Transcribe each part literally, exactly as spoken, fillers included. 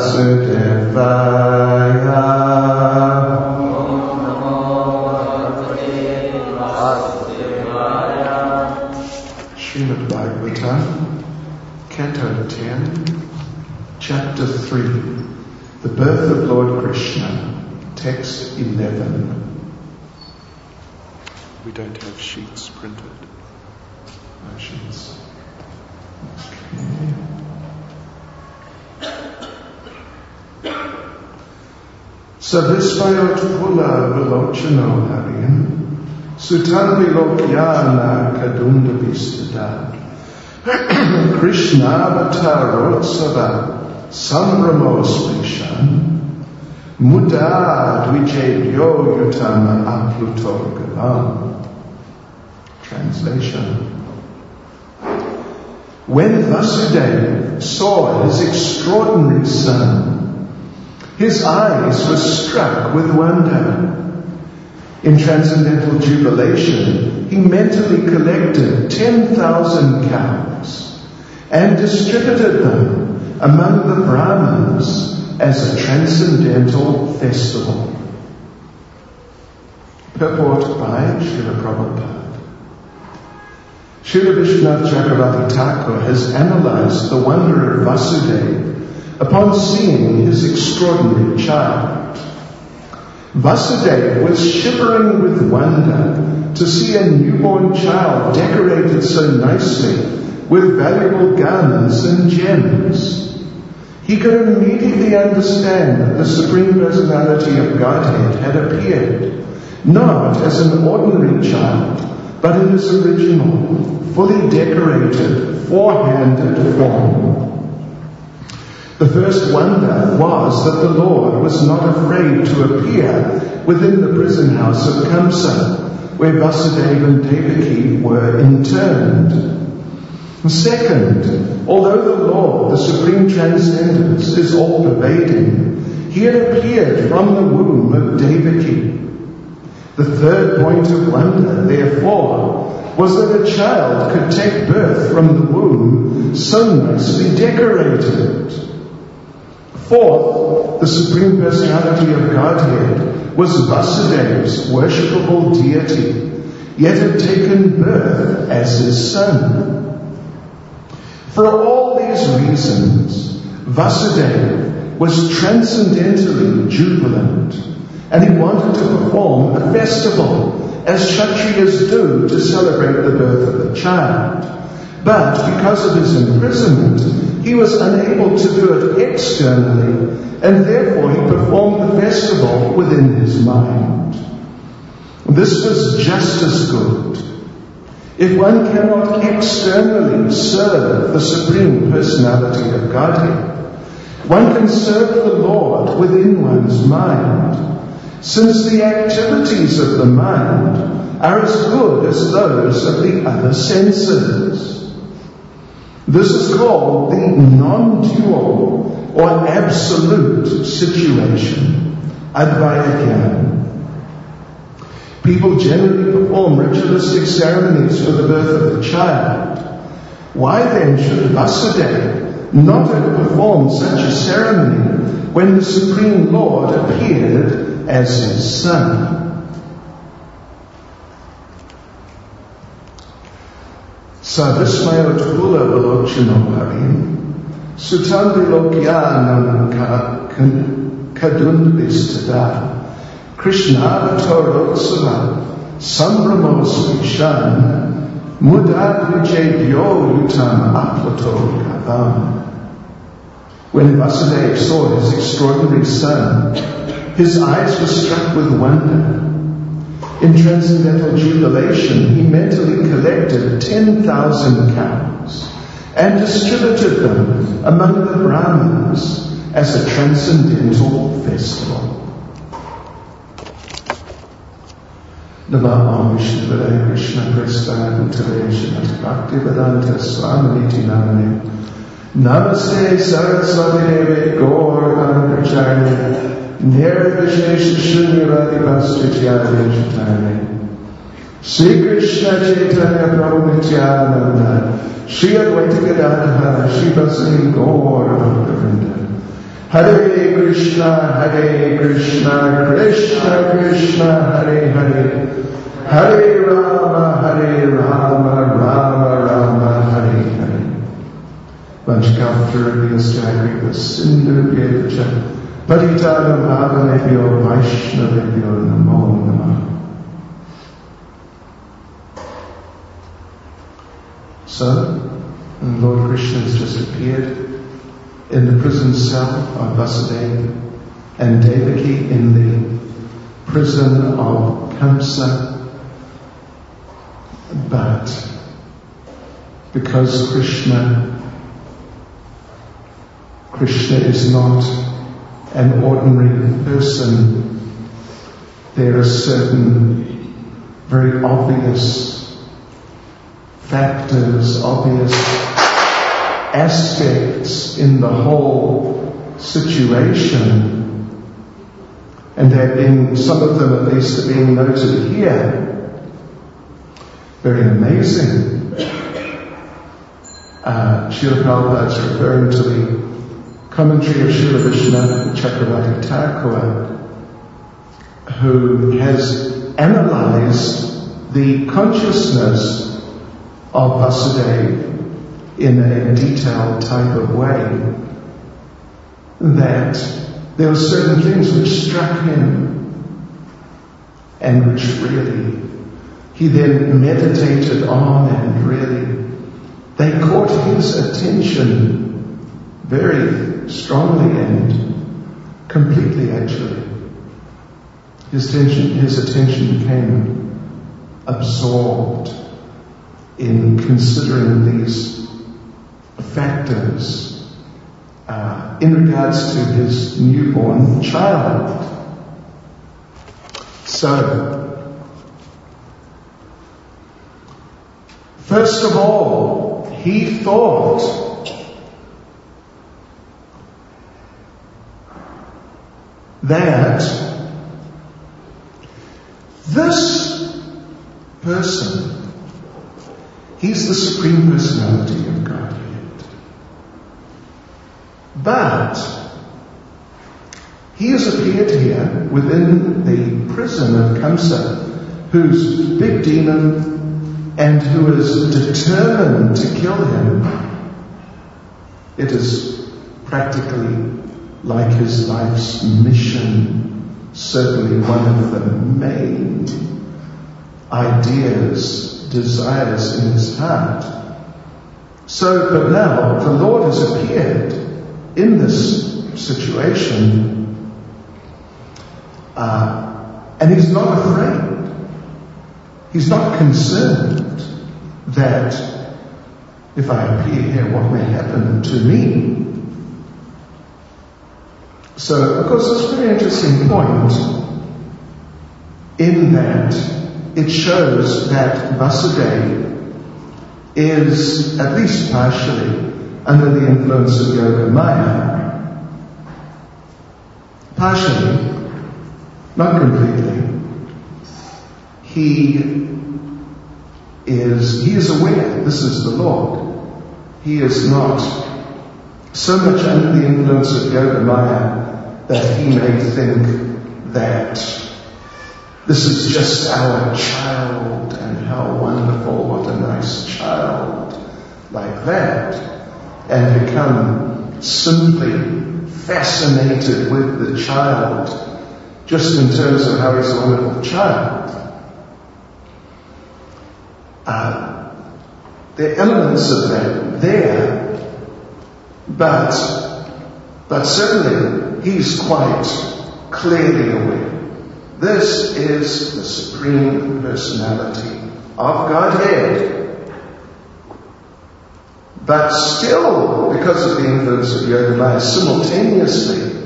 Vasudevaya. Srimad Bhagavatam, Canto ten, Chapter three, The Birth of Lord Krishna, Text eleven. We don't have sheets printed. No sheets. Okay. Savisvayot pula vilochano harin, sutan vilokyana kadunda vistada. Krishna avatarotsava sambramos vishan, muda dvijebhyo yutama apluto gavam. Translation. When Vasudeva saw his extraordinary son, his eyes were struck with wonder. In transcendental jubilation, he mentally collected ten thousand cows and distributed them among the Brahmins as a transcendental festival. Purport by Srila Prabhupada. Srila Vishwanath Chakravarti Thakur has analyzed the wonder of Vasudeva upon seeing his extraordinary child. Vasudeva was shivering with wonder to see a newborn child decorated so nicely with valuable garments and gems. He could immediately understand that the Supreme Personality of Godhead had appeared, not as an ordinary child, but in his original, fully decorated, four-handed form. The first wonder was that the Lord was not afraid to appear within the prison house of Kamsa, where Vasudeva and Devaki were interned. Second, although the Lord, the Supreme Transcendence, is all-pervading, he had appeared from the womb of Devaki. The third point of wonder, therefore, was that a child could take birth from the womb so nicely decorated. Fourth, the Supreme Personality of Godhead was Vasudeva's worshipable deity, yet had taken birth as his son. For all these reasons, Vasudeva was transcendentally jubilant, and he wanted to perform a festival, as Kshatriyas do to celebrate the birth of the child. But because of his imprisonment, he was unable to do it externally, and therefore he performed the festival within his mind. This was just as good. If one cannot externally serve the Supreme Personality of Godhead, one can serve the Lord within one's mind, since the activities of the mind are as good as those of the other senses. This is called the non-dual or absolute situation, Advaya Jnana. People generally perform ritualistic ceremonies for the birth of the child. Why then should Vasudeva not have performed such a ceremony when the Supreme Lord appeared as his son? Savismayot pula vilochano harim, sutan vilokyanam kadundvistada, Krishna avatarotsava sambramos vishan, mudad vijebhyo yutam aplato gavam. When Vasudeva saw his extraordinary son, his eyes were struck with wonder. In transcendental jubilation, he mentally collected ten thousand cows and distributed them among the Brahmins as a transcendental festival. Namah Vishnupadaya Krishna Prestaya Bhutale Srimati Bhaktivedanta Swaminiti Namane Namaste Saraswati Deve Gaur Anpracharya Nirvishesha Shunyavadi Vastutyadi Chitane Sri Krishna Chaitanya Prabhu Nityananda Shri Advaita Gadadhara Shri Vasari Gaur Bhaktivinoda Hare Krishna, Hare Krishna, Krishna Krishna, Hare Hare, Hare Rama, Hare Rama, Rama Rama, Hare Hare. Vanchakaptarabhyascha Kripa Sindhubhyecha Patitanam Pavanebhyo Vaishnavebhyo Namo Namah. So, Lord Krishna has just appeared in the prison cell of Vasudeva and Devaki in the prison of Kamsa. But because Krishna, Krishna is not an ordinary person, there are certain very obvious factors, obvious aspects in the whole situation, and there being some of them at least are being noted here. Very amazing. Uh, Srila Prabhupada is referring to the commentary of Srila Vishwanath Chakravarti Thakur, who has analyzed the consciousness of Vasudeva in a detailed type of way, that there were certain things which struck him and which really he then meditated on, and really they caught his attention very strongly and completely, actually. His attention, his attention became absorbed in considering these factors uh, in regards to his newborn child. So, first of all, he thought that this person, he's the Supreme Personality of Godhead. But he has appeared here within the prison of Kamsa, who's big demon and who is determined to kill him. It is practically like his life's mission, certainly one of the main ideas, desires in his heart. So, but now the Lord has appeared in this situation, uh, and he's not afraid. He's not concerned that if I appear here, what may happen to me. So, of course, it's a very interesting point in that it shows that Vasudeva is, at least partially, under the influence of Yoga Maya. Partially, not completely. He is, he is aware this is the Lord. He is not so much under the influence of Yoga Maya that he may think that this is just our child and how wonderful, what a nice child, like that, and become simply fascinated with the child just in terms of how he's a wonderful child. Uh, there are elements of that there, but, but certainly he's quite clearly aware. This is the Supreme Personality of Godhead. But still, because of the influence of Yoga Maya, simultaneously,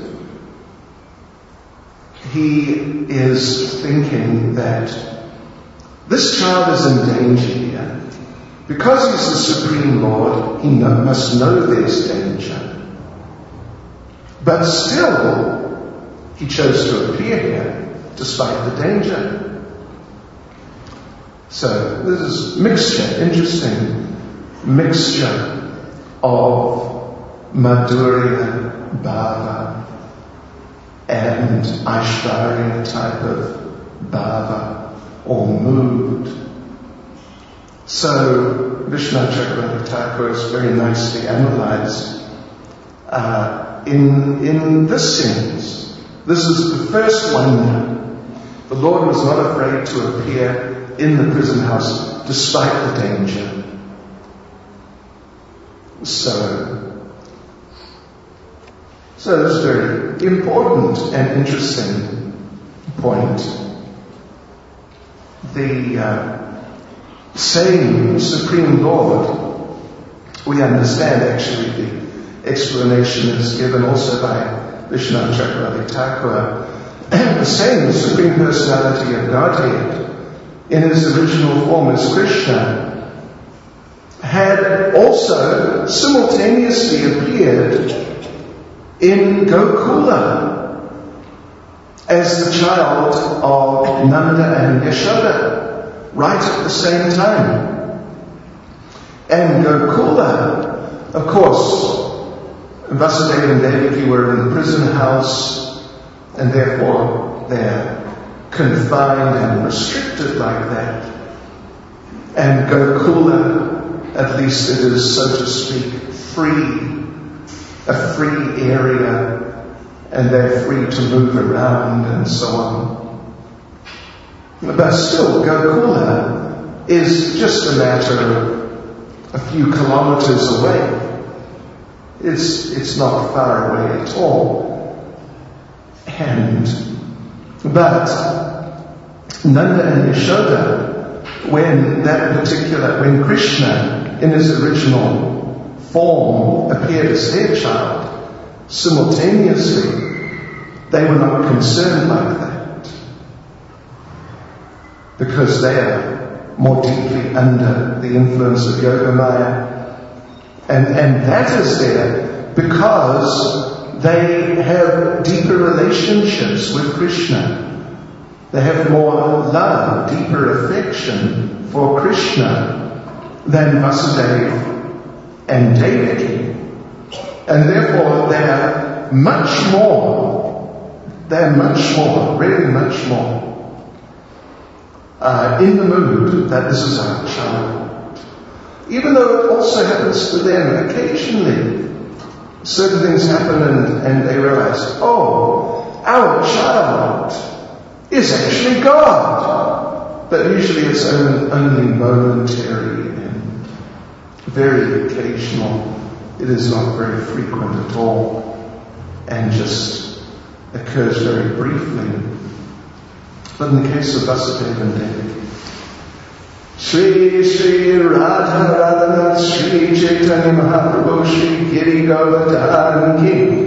he is thinking that this child is in danger here. Because he's the Supreme Lord, he know, must know there's danger. But still, he chose to appear here, despite the danger. So, this is mixture, interesting mixture of Madhurya Bhava and Aishwarya type of bhava or mood. So Vishwanath Chakravarti Thakur is very nicely analyzed uh, in, in this sense. This is the first wonder. The Lord was not afraid to appear in the prison house despite the danger. So, so this is a very important and interesting point. The uh, same Supreme Lord, we understand actually the explanation is given also by Vishwanath Chakravarti Thakur. The same Supreme Personality of Godhead in his original form as Krishna had also simultaneously appeared in Gokula as the child of Nanda and Yashoda right at the same time. And Gokula, of course, Vasudeva and Devaki were in the prison house, and therefore they're confined and restricted like that. And Gokula, at least it is, so to speak, free, a free area, and they're free to move around and so on. But still, Gokula is just a matter of a few kilometers away. It's, it's not far away at all. And, but Nanda and Yashoda, when that particular, when Krishna in his original form appeared as their child, simultaneously, they were not concerned like that, because they are more deeply under the influence of Yogamaya, and, and that is there because they have deeper relationships with Krishna. They have more love, deeper affection for Krishna than Vasudeva and Devaki. And therefore they are much more, they are much more, really much more, uh, in the mood that this is our child. Even though it also happens to them occasionally. Certain things happen and, and they realize, oh, our child is actually God. But usually it's only, only momentary and very occasional. It is not very frequent at all and just occurs very briefly. But in the case of Vasudeva and Devaki, Shri Shri Radha Radhanath Shri Chaitanya Mahaprabhu Shri Giri Govardhan Ki.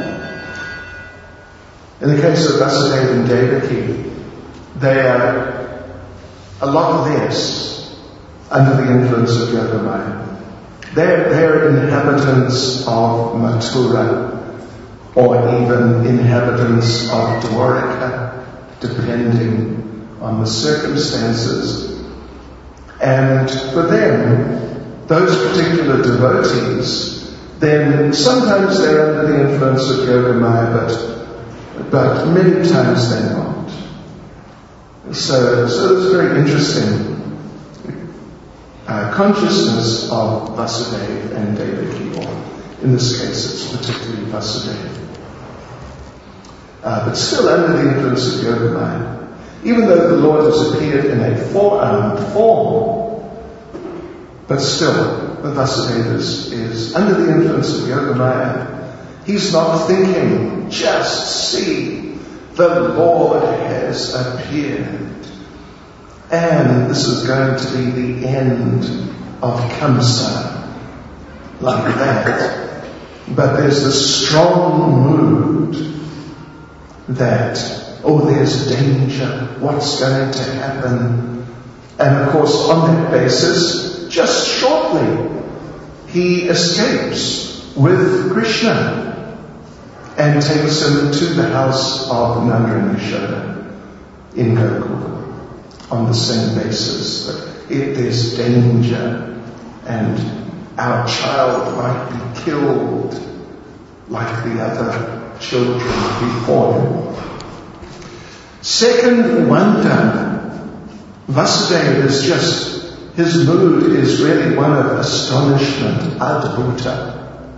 In the case of Vasudeva and Devaki, they are a lot less under the influence of Yogamaya. They're, they're inhabitants of Mathura, or even inhabitants of Dwaraka, depending on the circumstances. And for them, those particular devotees, then sometimes they're under the influence of Yogamaya, but, but many times they're not. So, so it's very interesting. Uh, consciousness of Vasudeva and Devaki, or in this case it's particularly Vasudeva. Uh, but still under the influence of Yogamaya. Even though the Lord has appeared in a four-armed form, but still, the Vasudeva is, is under the influence of Yogamaya. He's not thinking, just see, the Lord has appeared. And this is going to be the end of Kamsa, like that. But there's this strong mood that, oh, there's danger, what's going to happen? And of course, on that basis, just shortly, he escapes with Krishna and takes him to the house of Nanda and Yashoda in Gokula on the same basis that if there's danger and our child might be killed, like the other children before him. Second wonder, Vasudeva is just, his mood is really one of astonishment, adbhuta.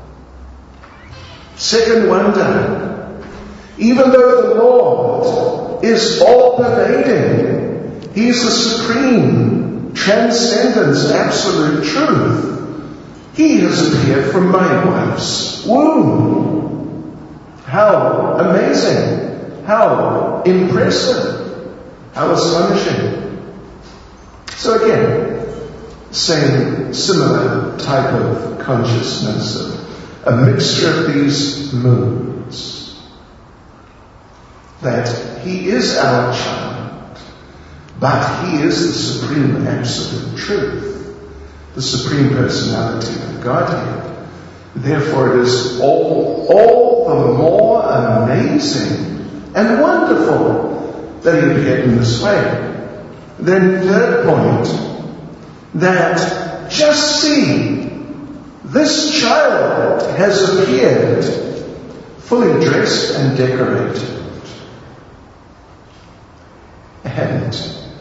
Second wonder, even though the Lord is all-pervading, He's the supreme transcendence, absolute truth, He has appeared from my wife's womb. How amazing, how impressive, how astonishing. So again, same, similar type of consciousness, of a mixture of these moods. That He is our child, but He is the supreme absolute truth, the supreme personality of Godhead. Therefore it is all, all the more amazing and wonderful that He appeared in this way. Then third point, that just see, this child has appeared fully dressed and decorated. And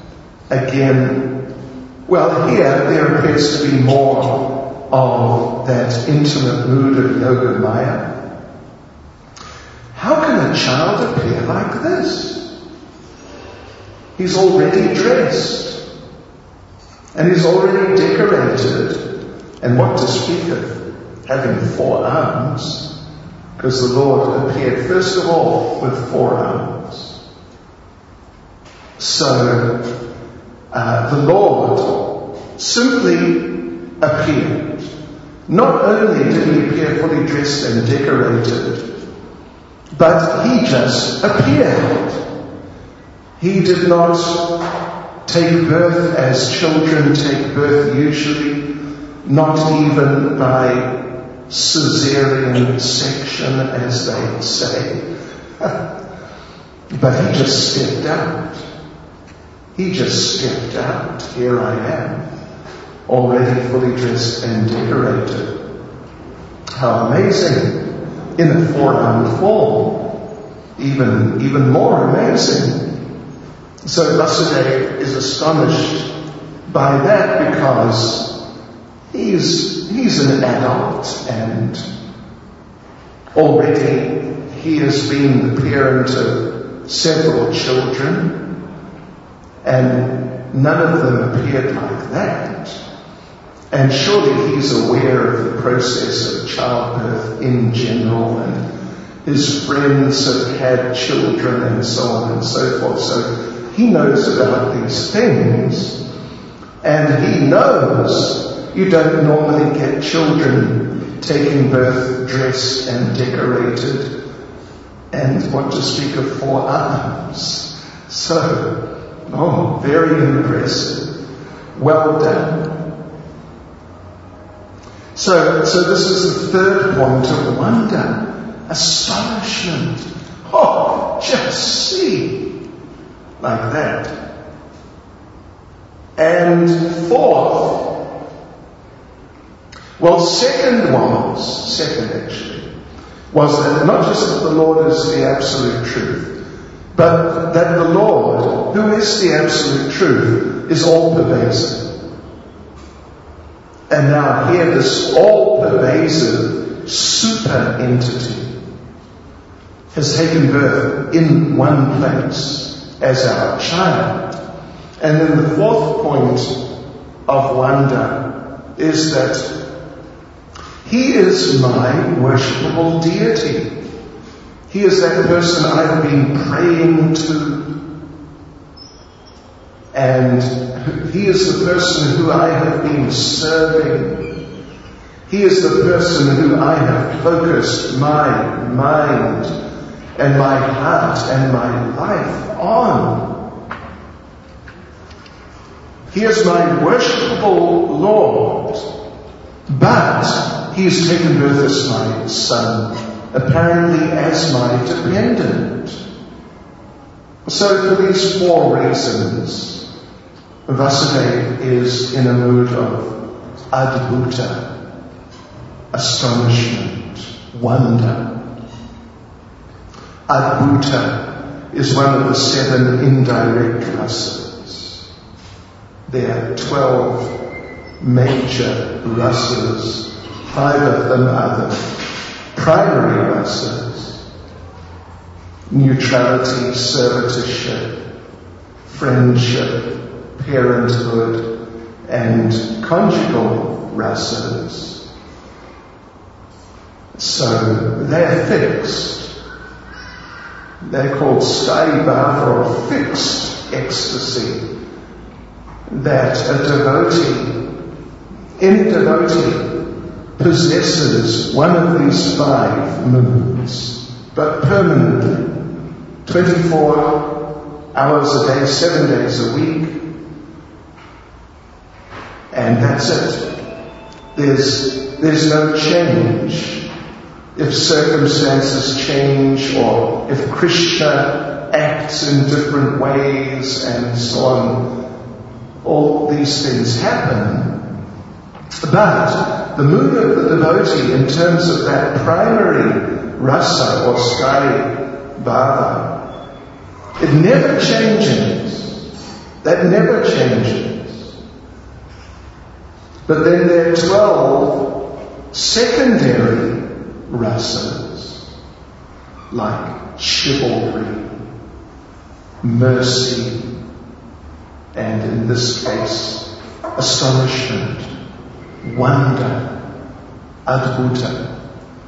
again, well, here there appears to be more of that intimate mood of Yoga Maya. How can a child appear like this? He's already dressed, and he's already decorated. And what to speak of having four arms, because the Lord appeared first of all with four arms. So uh, the Lord simply appeared. Not only did He appear fully dressed and decorated, but He just appeared. He did not take birth as children take birth usually, not even by caesarean section, as they say. But He just stepped out. He just stepped out. Here I am, already fully dressed and decorated. How amazing! In a four-armed form. Even, even more amazing. So Vasudeva is astonished by that because He's, he's an adult, and already he has been the parent of several children, and none of them appeared like that. And surely he's aware of the process of childbirth in general, and his friends have had children and so on and so forth. So he knows about these things, and he knows you don't normally get children taking birth dressed and decorated, and what to speak of four arms. So, oh, very impressive. Well done. So, so this is the third point of wonder, astonishment. Oh, just see, like that. And fourth, well, second was, second actually, was that not just that the Lord is the absolute truth, but that the Lord, who is the absolute truth, is all-pervasive. And now here this all-pervasive super entity has taken birth in one place as our child. And then the fourth point of wonder is that He is my worshipable deity. He is that person I've been praying to. And He is the person who I have been serving. He is the person who I have focused my mind and my heart and my life on. He is my worshipable Lord. But He has taken birth as my son, apparently as my dependent. So for these four reasons, Vasudeva is in a mood of adbhuta, astonishment, wonder. Adbhuta is one of the seven indirect rasas. There are twelve major rasas. Five of them are the primary rasas: neutrality, servitorship, friendship, parenthood, and conjugal rasas. So they're fixed. They're called sthāyi bhava, or fixed ecstasy, that a devotee, any devotee, possesses one of these five moods, but permanently, twenty-four hours a day, seven days a week, and that's it. There's, there's no change. If circumstances change, or if Krishna acts in different ways, and so on, all these things happen. But the mood of the devotee, in terms of that primary rasa or sthāyi bhava, it never changes. That never changes. But then there are twelve secondary rasas, like chivalry, mercy, and in this case, astonishment, wonder, adbhuta.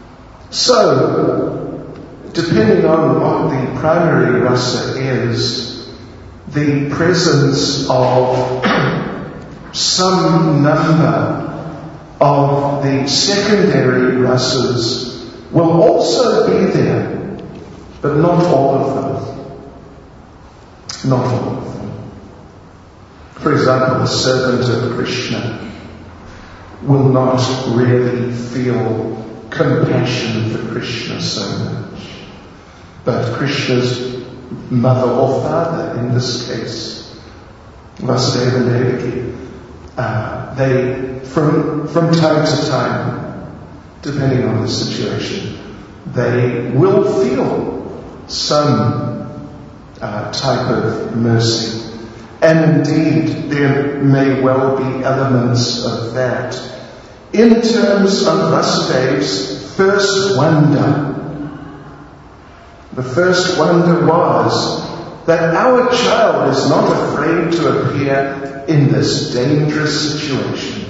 So, depending on what the primary rasa is, the presence of some number of the secondary rasas will also be there, but not all of them. Not all of them. For example, a servant of Krishna will not really feel compassion for Krishna so much. But Krishna's mother or father, in this case, Vasudeva and Devaki, uh, they, from, from time to time, depending on the situation, they will feel some uh, type of mercy. And indeed, there may well be elements of that. In terms of Vasudeva's first wonder, the first wonder was that our child is not afraid to appear in this dangerous situation.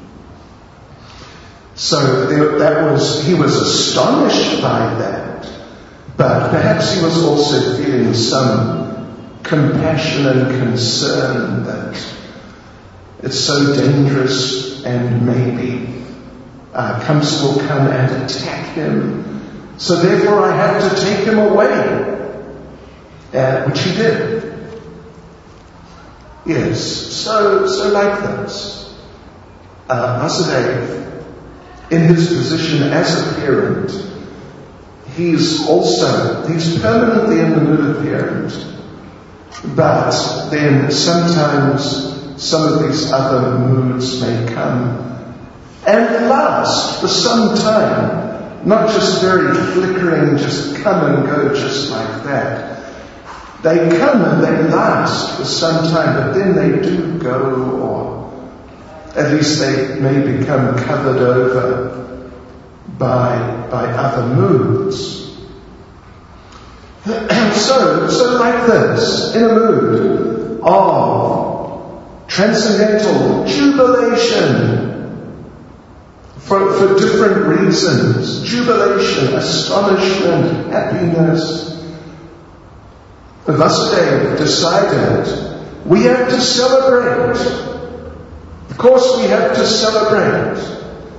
So there, that was, he was astonished by that, but perhaps he was also feeling some compassion and concern that it's so dangerous and maybe uh, Kamsa will come and attack him. So therefore I have to take him away, uh, which he did. Yes, so so like this, uh, Vasudeva, in his position as a parent, he's also, he's permanently in the mood of parent. But then sometimes some of these other moods may come and last for some time. Not just very flickering, just come and go just like that. They come and they last for some time, but then they do go, or at least they may become covered over by, by other moods. So, so like this, in a mood of transcendental jubilation for, for different reasons, jubilation, astonishment, happiness, Vasudeva decided we have to celebrate. Of course we have to celebrate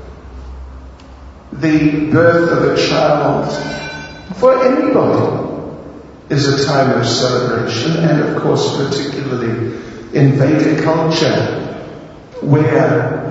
the birth of a child. For anybody is a time of celebration, and of course particularly in Vedic culture, where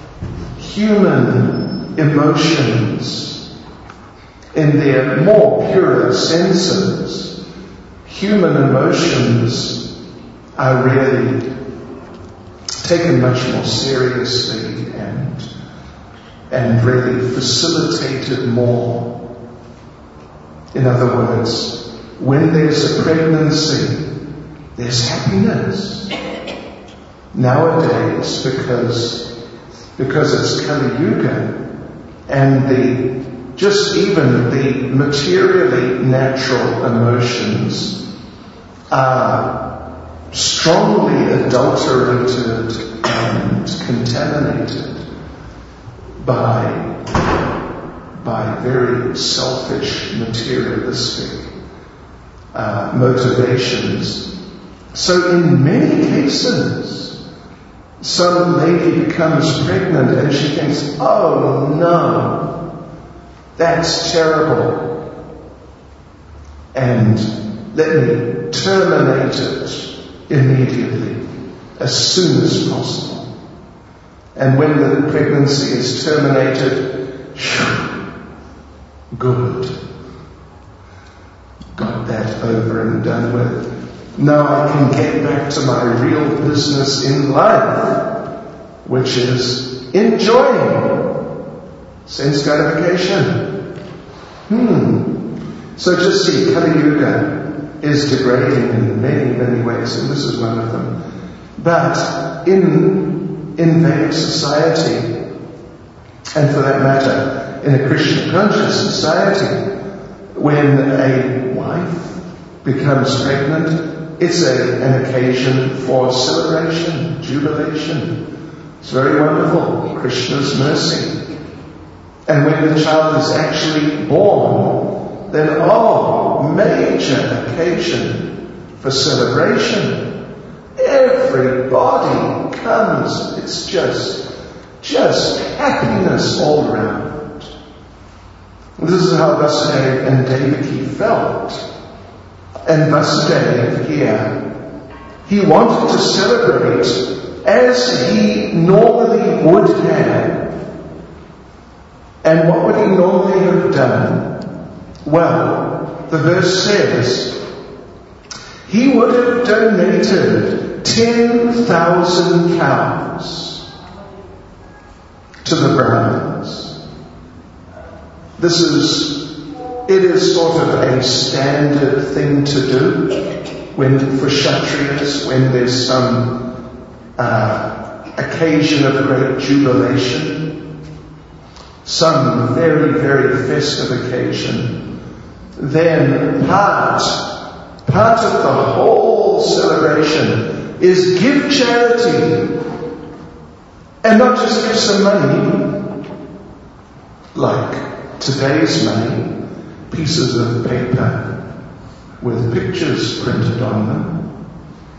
human emotions in their more pure senses, human emotions are really taken much more seriously and and really facilitated more. In other words, when there's a pregnancy, there's happiness. Nowadays, because, because it's Kali Yuga, and the just even the materially natural emotions are strongly adulterated and contaminated by, by very selfish, materialistic uh, motivations. So in many cases, some lady becomes pregnant and she thinks, oh no, that's terrible, and let me terminate it immediately, as soon as possible. And when the pregnancy is terminated, good. Got that over and done with. Now I can get back to my real business in life, which is enjoying sense gratification. Hmm. So just see, Kali Yuga is degrading in many, many ways, and this is one of them. But in, in Vedic society, and for that matter, in a Krishna conscious society, when a wife becomes pregnant, it's a, an occasion for celebration, jubilation. It's very wonderful, Krishna's mercy. And when the child is actually born, then oh, major occasion for celebration. Everybody comes. It's just, just happiness all around. This is how Vasudeva and Devaki felt. And Vasudeva here, he wanted to celebrate as he normally would have. And what would he normally have done? Well, the verse says, he would have donated ten thousand cows to the Brahmins. This is, it is sort of a standard thing to do when, for Kshatriyas, when there's some uh, occasion of great jubilation, some very, very festive occasion, then part, part of the whole celebration is give charity. And not just give some money, like today's money, pieces of paper with pictures printed on them.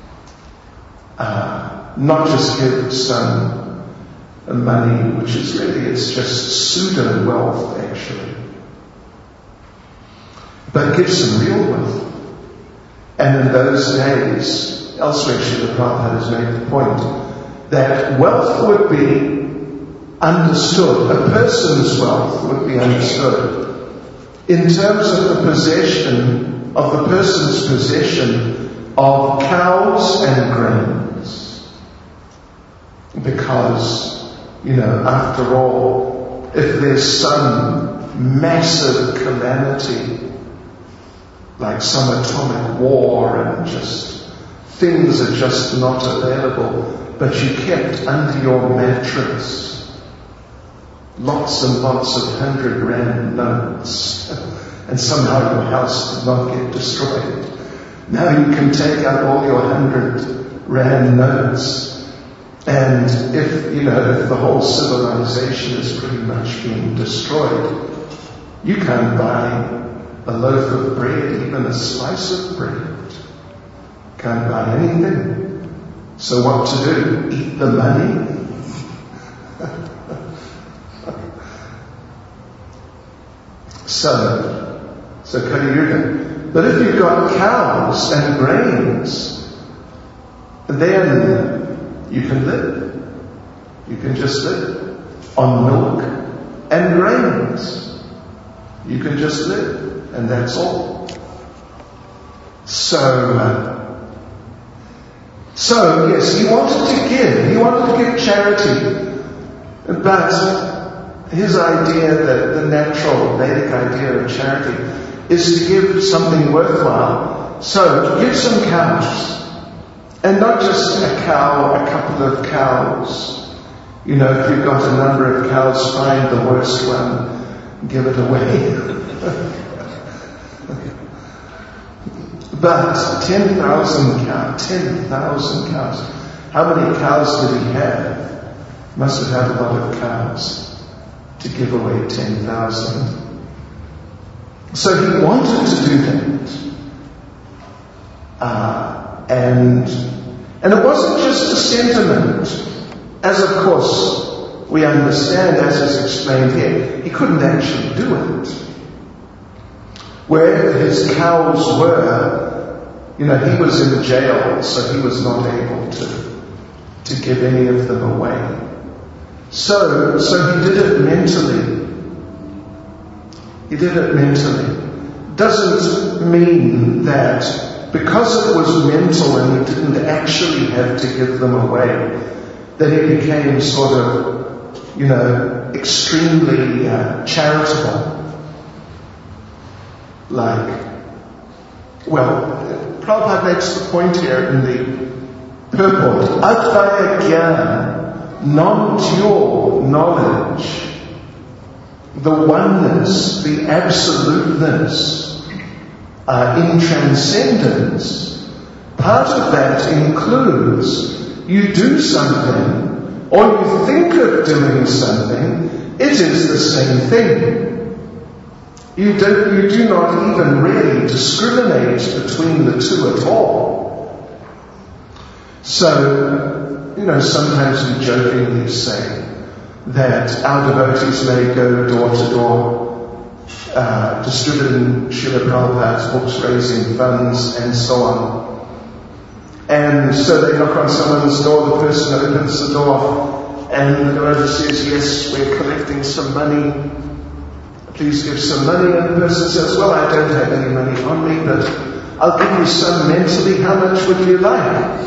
Uh, not just give some money, which is really, it's just pseudo wealth actually. But give some real wealth. And in those days, elsewhere Srila Prabhupada has made the point that wealth would be understood, a person's wealth would be understood in terms of the possession, of the person's possession of cows and grains. Because you know, after all, if there's some massive calamity, like some atomic war and just things are just not available, but you kept under your mattress lots and lots of hundred rand notes, and somehow your house did not get destroyed. Now you can take out all your hundred rand notes. And if, you know, if the whole civilization is pretty much being destroyed, you can't buy a loaf of bread, even a slice of bread. Can't buy anything. So what to do? Eat the money? so, so Kali Yuga. But if you've got cows and grains, then you can live. You can just live on milk and grains. You can just live, and that's all. So, uh, so yes, he wanted to give. He wanted to give charity, but his idea, that the natural Vedic idea of charity, is to give something worthwhile. So, give some cows. And not just a cow, a couple of cows. You know, if you've got a number of cows, find the worst one, give it away. But ten thousand cows, ten thousand cows. How many cows did he have? Must have had a lot of cows to give away ten thousand. So he wanted to do that. Uh, and, and it wasn't just a sentiment, as of course we understand, as is explained here. He couldn't actually do it. Wherever his cows were, you know, he was in jail, so he was not able to, to give any of them away. So, so he did it mentally. He did it mentally. Doesn't mean that because it was mental and he didn't actually have to give them away, that he became sort of, you know, extremely uh, charitable. Like, well, Prabhupada makes the point here in the purport, Advaya Gyan, non-pure knowledge, the oneness, the absoluteness, uh, in transcendence, part of that includes you do something, or you think of doing something, it is the same thing. You do, you do not even really discriminate between the two at all. So, you know, sometimes we jokingly say that our devotees may go door to door, uh, distributing Srila Prabhupada's books, raising funds, and so on. And so they knock on someone's door, the person opens the door, and the devotee says, yes, we're collecting some money. Please give some money. And the person says, well, I don't have any money on me, but I'll give you some mentally. How much would you like?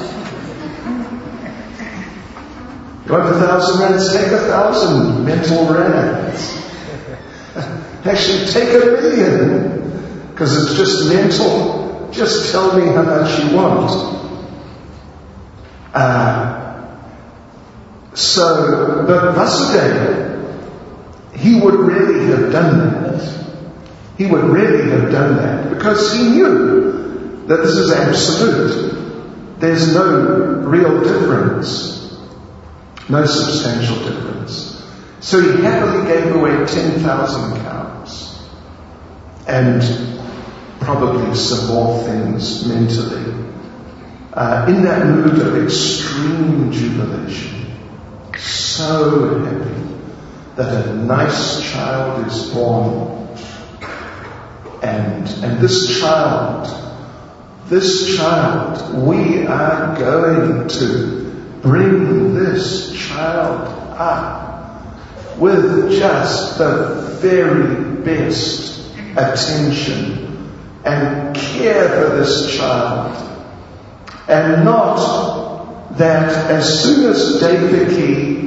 You want a thousand rands? Take a thousand mental rands. Actually, take a million, because it's just mental. Just tell me how much you want. Uh, so, but Vasudeva, he would really have done that. He would really have done that because he knew that this is absolute. There's no real difference. No substantial difference. So he happily gave away ten thousand cows. And probably some more things mentally. Uh, in that mood of extreme jubilation. So happy that a nice child is born. And, and this child, this child, we are going to bring this child up with just the very best attention and care for this child. And not that as soon as Devaki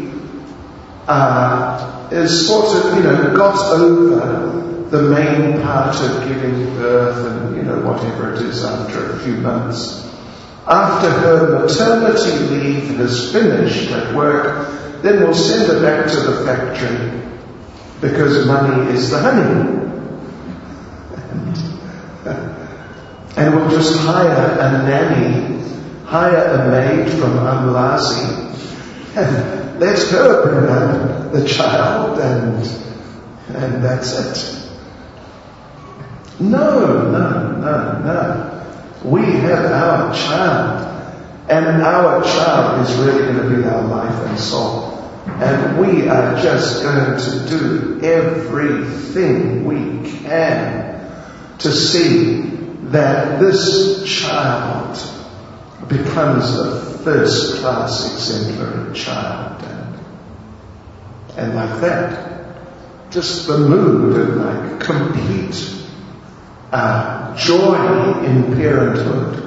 uh, is sort of, you know, got over the main part of giving birth and, you know, whatever it is after a few months, after her maternity leave has finished at work, then we'll send her back to the factory because money is the honey. And, and we'll just hire a nanny, hire a maid from Amlasi, and let her bring up the child, and and that's it. No, no, no, no. We have our child, and our child is really going to be our life and soul. And we are just going to do everything we can to see that this child becomes a first-class exemplary child. And, and like that, just the mood of like complete uh, joy in parenthood.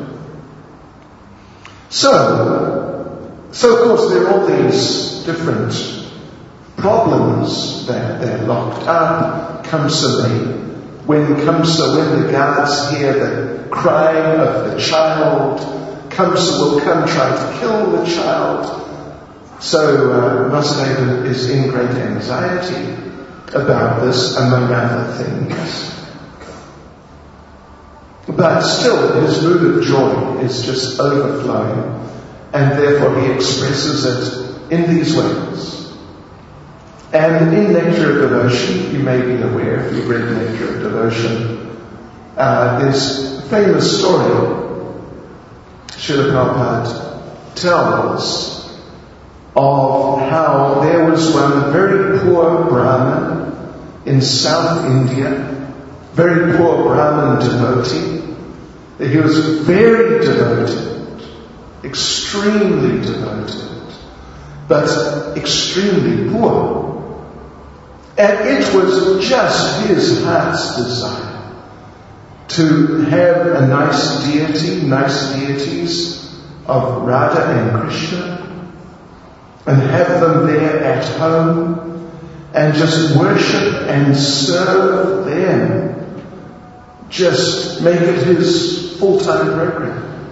So, so of course there are all these different problems that they're locked up. Kamsa may, when Kamsa, when the guards hear the crying of the child, Kamsa will come try to kill the child. So uh, Vasudeva is in great anxiety about this, among other things. But still, his mood of joy is just overflowing, and therefore he expresses it in these ways. And in Nectar of Devotion, you may be aware, if you've read Nectar of Devotion, uh, there's a famous story Srila Prabhupada tells of how there was one very poor Brahmin in South India, very poor Brahmin devotee. He was very devoted, extremely devoted, but extremely poor. And it was just his heart's desire to have a nice deity, nice deities of Radha and Krishna, and have them there at home, and just worship and serve them. Just make it his full-time program.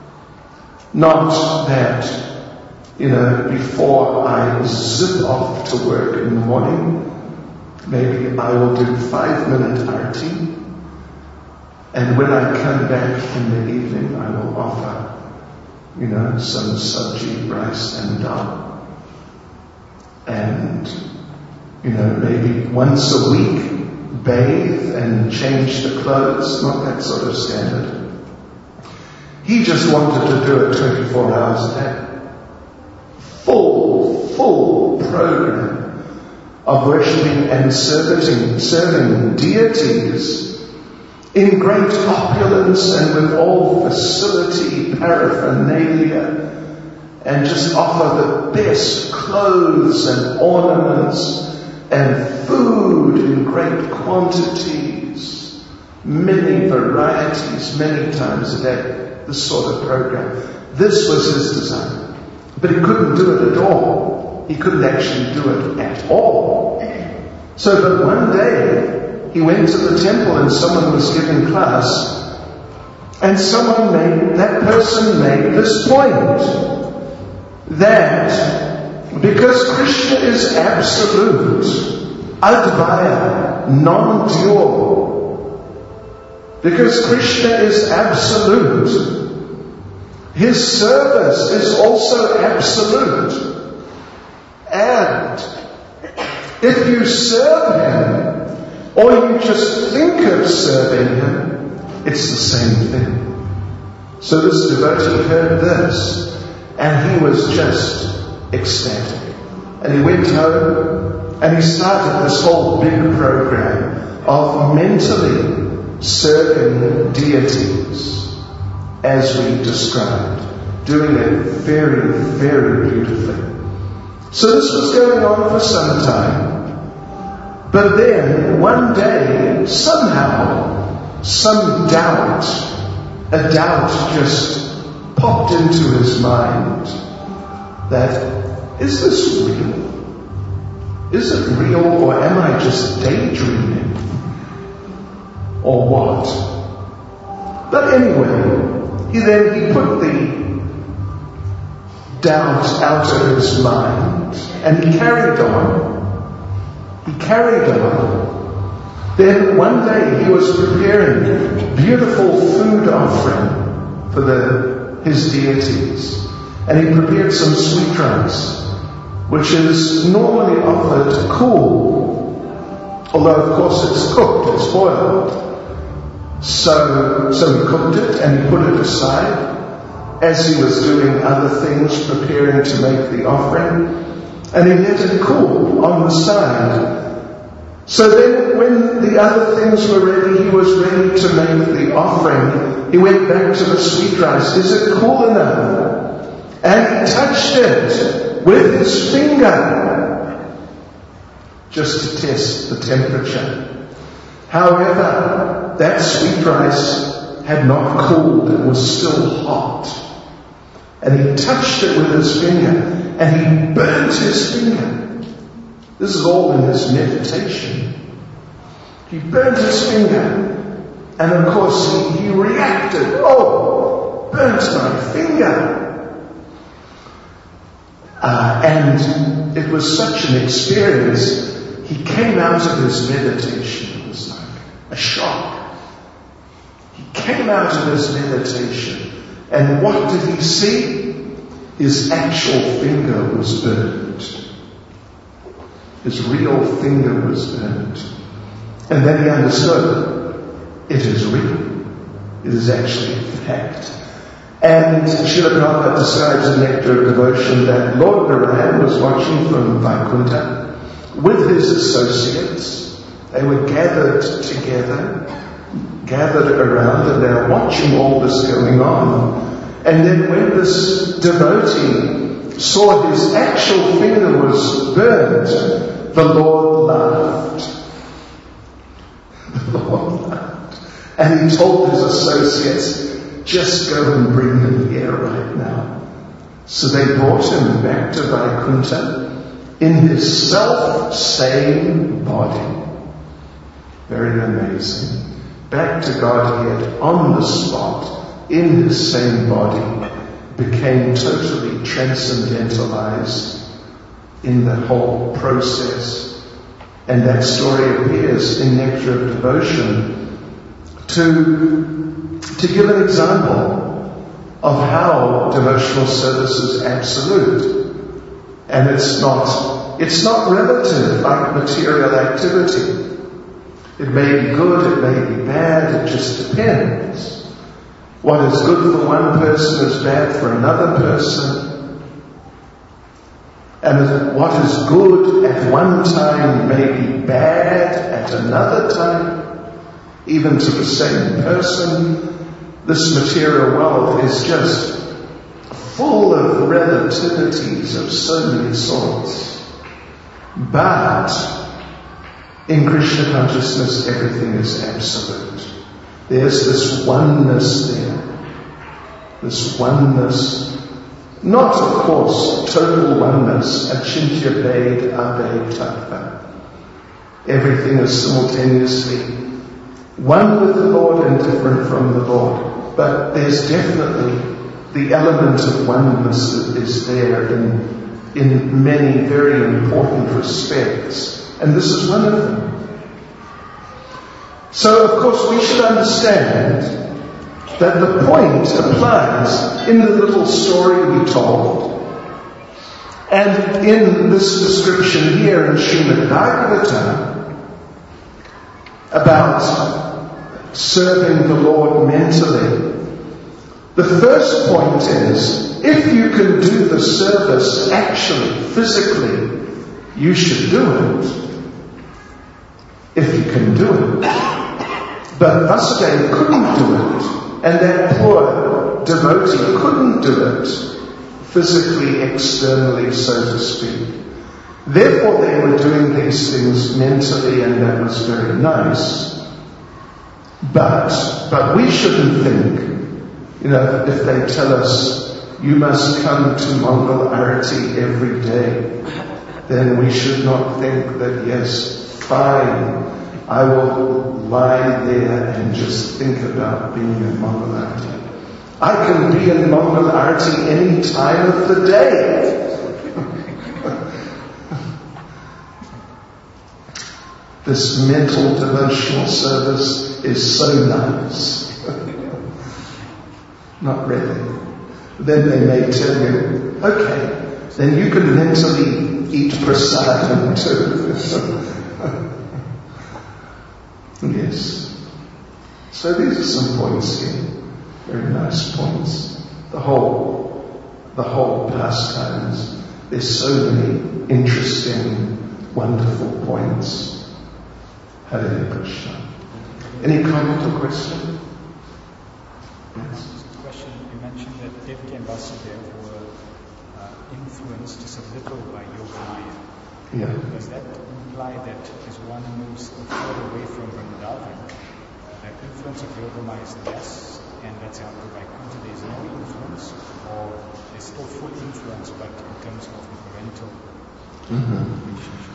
Not that, you know, before I zip off to work in the morning, maybe I will do five-minute arti, and when I come back in the evening, I will offer, you know, some sabji, rice and dal. And, you know, maybe once a week, bathe and change the clothes, not that sort of standard. He just wanted to do it twenty-four hours a day. Full, full program of worshipping and serving, serving deities in great opulence and with all facility, paraphernalia, and just offer the best clothes and ornaments and food in great quantities, many varieties, many times a day, this sort of program. This was his desire. But he couldn't do it at all. He couldn't actually do it at all. So that one day, he went to the temple and someone was giving class, and someone made, that person made this point, that because Krishna is absolute, Advaya, non-dual, because Krishna is absolute, his service is also absolute. And if you serve him, or you just think of serving him, it's the same thing. So this devotee heard this, and he was just ecstatic. And he went home, and he started this whole big program of mentally serving deities, as we described, doing it very, very beautifully. So this was going on for some time. But then, one day, somehow, some doubt, a doubt just popped into his mind that, is this real? Is it real, or am I just daydreaming? Or what? But anyway, he then he put the doubt out of his mind, and he carried on. He carried on. Then one day he was preparing beautiful food offering for the, his deities, and he prepared some sweet rice, which is normally offered cool, although of course it's cooked, it's boiled. So, so he cooked it and he put it aside as he was doing other things, preparing to make the offering, and he let it cool on the side. So then when the other things were ready, he was ready to make the offering. He went back to the sweet rice. Is it cool enough? And he touched it with his finger, just to test the temperature. However, that sweet rice had not cooled, it was still hot. And he touched it with his finger, and he burnt his finger. This is all in his meditation. He burnt his finger. And of course he, he reacted. Oh, burnt my finger. Uh, and it was such an experience. He came out of his meditation. It was like a shock. He came out of his meditation. And what did he see? His actual finger was burnt. His real finger was burnt. And then he understood. It is real. It is actually a fact. And Srila Prabhupada describes in Nectar of Devotion that Lord Narayan was watching from Vaikuntha with his associates. They were gathered together, gathered around, and they were watching all this going on. And then when this devotee saw his actual finger was burnt, the Lord laughed. The Lord laughed. And he told his associates, just go and bring him here right now. So they brought him back to Vaikuntha in his self-same body. Very amazing. Back to Godhead on the spot, in his same body, became totally transcendentalized in the whole process. And that story appears in Nectar of Devotion to, to give an example of how devotional service is absolute. And it's not, it's not relative like material activity. It may be good, it may be bad, it just depends. What is good for one person is bad for another person. And what is good at one time may be bad at another time. Even to the same person, this material world is just full of relativities of so many sorts. But in Krishna consciousness, everything is absolute. There's this oneness there. This oneness. Not, of course, total oneness, achintya bhed abhed tattva. Everything is simultaneously one with the Lord and different from the Lord. But there's definitely the element of oneness that is there in, in many very important respects. And this is one of them. So, of course, we should understand that the point applies in the little story we told and in this description here in Srimad Bhagavatam about serving the Lord mentally. The first point is, if you can do the service actually, physically, you should do it. If you can do it. But Vasudeva couldn't do it. And that poor devotee couldn't do it physically, externally, so to speak. Therefore they were doing these things mentally, and that was very nice. But, but we shouldn't think, you know, if they tell us, you must come to Mangal Arati every day, then we should not think that, yes, fine, I will lie there and just think about being in Mangal Arati. I can be in Mangal Arati any time of the day. This mental devotional service is so nice. Not really. Then they may tell you, okay, then you can mentally eat prasadam too. Yes. So these are some points here. Very nice points. The whole, the whole pastimes. There's so many interesting, wonderful points. Hare Krishna. Any comment or question? Yes. Just a question. You mentioned that Devaki and Vasudeva were uh, influenced just a little by Yogamaya. Yeah. Does that imply that as one moves further away from Vrindavan, the influence of Yogamaya is less, and that's how to Vaikuntha there is no influence, or there's still full influence, but in terms of the parental mm-hmm. relationship?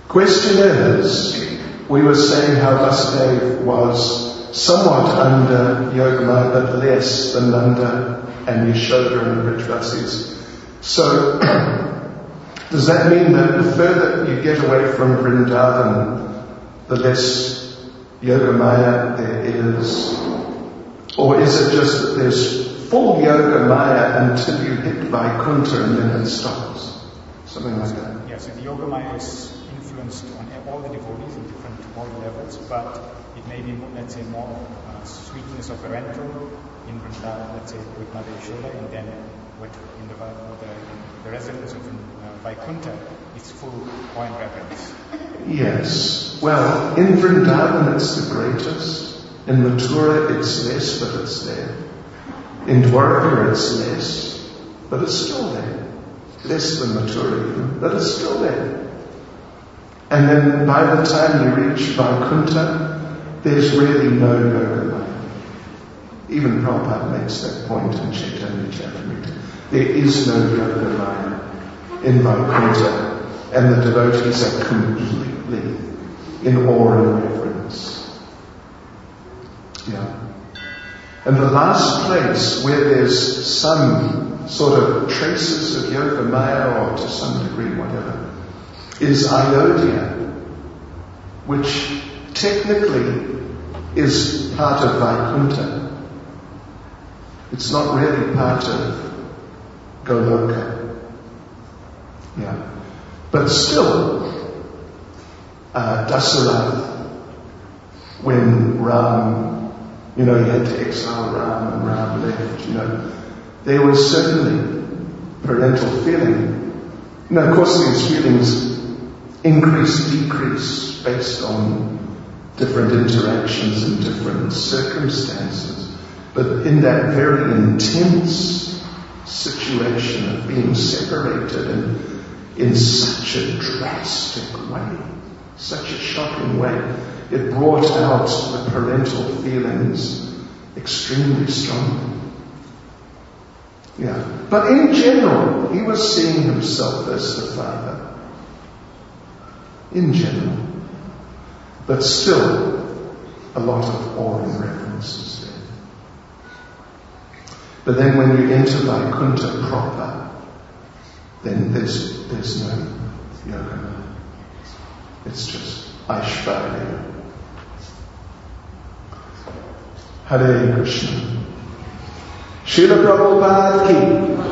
Question is, we were saying how Vasudeva was somewhat under Yogamaya, but less than Nanda and Yashoda and the Brajavasis. So, does that mean that the further you get away from Vrindavan, the less Yogamaya there is? Or is it just that there's full Yogamaya until you hit Vaikuntha and then it stops? Something like that. Yes, the Yogamaya is influenced on all the devotees in different body levels, but it may be, let's say, more uh, sweetness of parental in Vrindavan, let's say, with Mother Yashoda, and then with in the, the, the residents of uh, Vaikuntha, it's full awe and reverence. Yes. Well, in Vrindavan it's the greatest. In Mathura it's less, but it's there. In Dwarka it's less, but it's still there. Less than Mathura even, but it's still there. And then by the time you reach Vaikuntha, there's really no Yogamaya. Even Prabhupada makes that point in Chaitanya Charitamrita. There is no Yogamaya in Vaikuntha, and the devotees are completely in awe and reverence. Yeah. And the last place where there's some sort of traces of Yogamaya, or to some degree whatever, is Ayodhya, which technically is part of Vaikuntha. It's not really part of Goloka. Yeah. But still, uh, Dasarath, when Ram, you know, he had to exile Ram and Ram left, you know, there was certainly parental feeling. You know, of course these feelings increase, decrease based on different interactions and different circumstances. But in that very intense situation of being separated and in such a drastic way, such a shocking way, it brought out the parental feelings extremely strongly. Yeah. But in general, he was seeing himself as the father. In general. But still, a lot of awe and reverence is there. But then when you enter Vaikuntha proper, then there's there's no yoga. It's just Aishvarya. Hare Krishna. Srila Prabhupada ki